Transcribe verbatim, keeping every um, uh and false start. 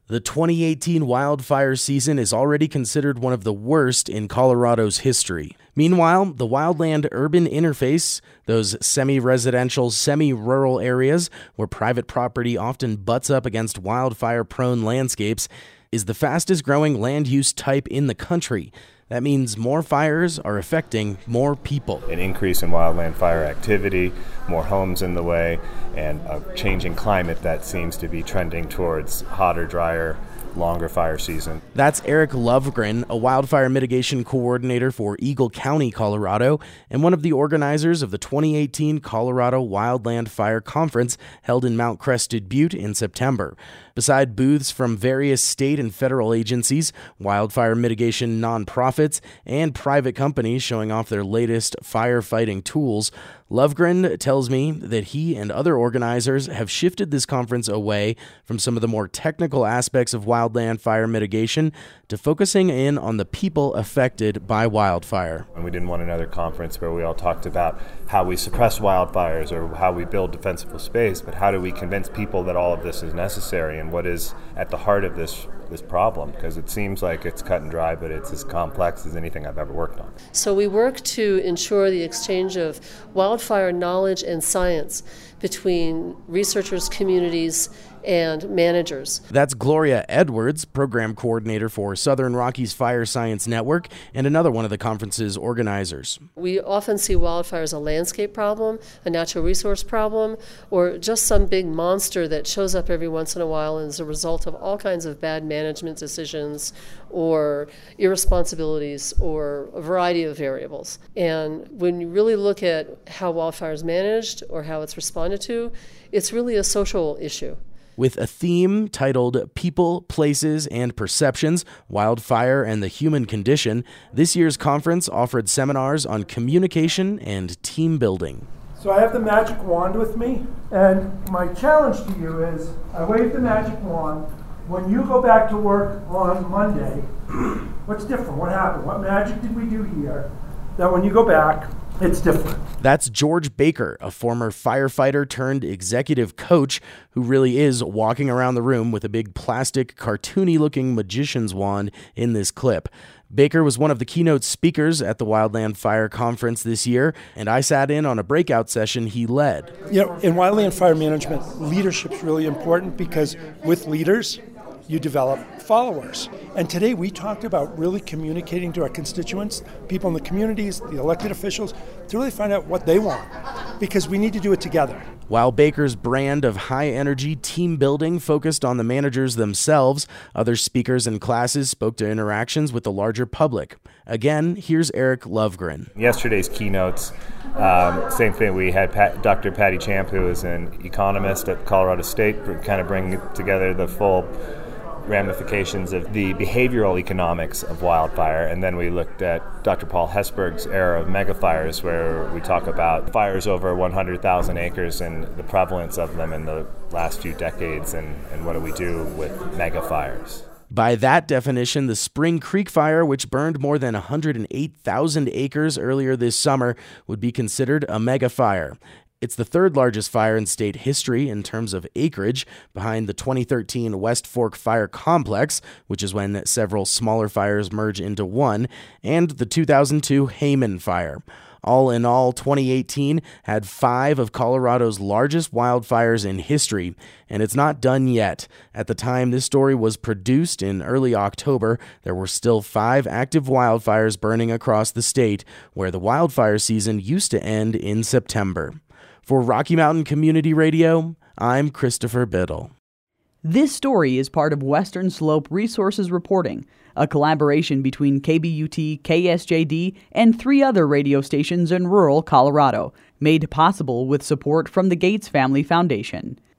The twenty eighteen wildfire season is already considered one of the worst in Colorado's history. Meanwhile, the wildland-urban interface, those semi-residential, semi-rural areas where private property often butts up against wildfire-prone landscapes, is the fastest-growing land use type in the country. That means more fires are affecting more people. An increase in wildland fire activity, more homes in the way, and a changing climate that seems to be trending towards hotter, drier, longer fire season. That's Eric Lovgren, a wildfire mitigation coordinator for Eagle County, Colorado, and one of the organizers of the twenty eighteen Colorado Wildland Fire Conference held in Mount Crested Butte in September. Beside booths from various state and federal agencies, wildfire mitigation nonprofits, and private companies showing off their latest firefighting tools, Lovgren tells me that he and other organizers have shifted this conference away from some of the more technical aspects of wildland fire mitigation to focusing in on the people affected by wildfire. And we didn't want another conference where we all talked about how we suppress wildfires or how we build defensible space, but how do we convince people that all of this is necessary and what is at the heart of this this problem, because it seems like it's cut and dry, but it's as complex as anything I've ever worked on. So we work to ensure the exchange of wildfire knowledge and science between researchers, communities, and managers. That's Gloria Edwards, program coordinator for Southern Rockies Fire Science Network, and another one of the conference's organizers. We often see wildfire as a landscape problem, a natural resource problem, or just some big monster that shows up every once in a while and is a result of all kinds of bad management decisions or irresponsibilities or a variety of variables. And when you really look at how wildfire is managed or how it's responded to, it's really a social issue. With a theme titled People, Places, and Perceptions, Wildfire and the Human Condition, this year's conference offered seminars on communication and team building. So I have the magic wand with me, and my challenge to you is, I wave the magic wand. When you go back to work on Monday, what's different? What happened? What magic did we do here that when you go back, it's different? That's George Baker, a former firefighter turned executive coach who really is walking around the room with a big plastic, cartoony-looking magician's wand in this clip. Baker was one of the keynote speakers at the Wildland Fire Conference this year, and I sat in on a breakout session he led. You know, in wildland fire management, leadership's really important because with leaders, you develop followers. And today we talked about really communicating to our constituents, people in the communities, the elected officials, to really find out what they want, because we need to do it together. While Baker's brand of high-energy team building focused on the managers themselves, other speakers and classes spoke to interactions with the larger public. Again, here's Eric Lovgren. Yesterday's keynotes, um, same thing. We had Pat, Doctor Patty Champ, who is an economist at Colorado State, kind of bring together the full ramifications of the behavioral economics of wildfire. And then we looked at Doctor Paul Hesburgh's era of megafires, where we talk about fires over one hundred thousand acres and the prevalence of them in the last few decades, and, and what do we do with megafires. By that definition, the Spring Creek Fire, which burned more than one hundred eight thousand acres earlier this summer, would be considered a megafire. It's the third largest fire in state history in terms of acreage, behind the twenty thirteen West Fork Fire Complex, which is when several smaller fires merge into one, and the two thousand two Hayman Fire. All in all, twenty eighteen had five of Colorado's largest wildfires in history, and it's not done yet. At the time this story was produced in early October, there were still five active wildfires burning across the state, where the wildfire season used to end in September. For Rocky Mountain Community Radio, I'm Christopher Biddle. This story is part of Western Slope Resources Reporting, a collaboration between K B U T, K S J D, and three other radio stations in rural Colorado, made possible with support from the Gates Family Foundation.